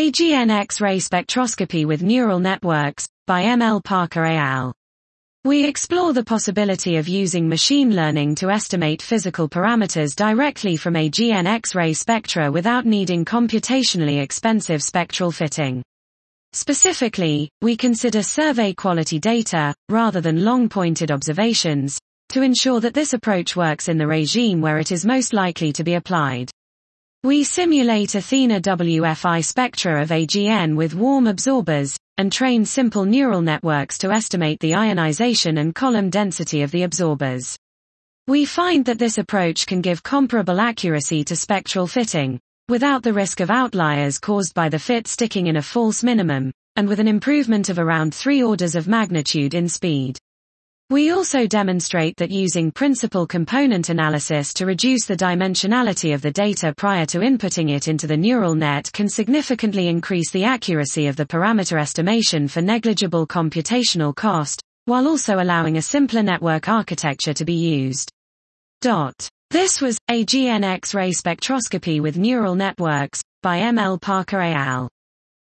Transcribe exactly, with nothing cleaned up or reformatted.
A G N X-ray spectroscopy with neural networks, by M L Parker et al. We explore the possibility of using machine learning to estimate physical parameters directly from A G N X-ray spectra without needing computationally expensive spectral fitting. Specifically, we consider survey quality data, rather than long-pointed observations, to ensure that this approach works in the regime where it is most likely to be applied. We simulate Athena W F I spectra of A G N with warm absorbers, and train simple neural networks to estimate the ionization and column density of the absorbers. We find that this approach can give comparable accuracy to spectral fitting, without the risk of outliers caused by the fit sticking in a false minimum, and with an improvement of around three orders of magnitude in speed. We also demonstrate that using principal component analysis to reduce the dimensionality of the data prior to inputting it into the neural net can significantly increase the accuracy of the parameter estimation for negligible computational cost, while also allowing a simpler network architecture to be used. This was A G N X-ray spectroscopy with neural networks, by M L Parker et al.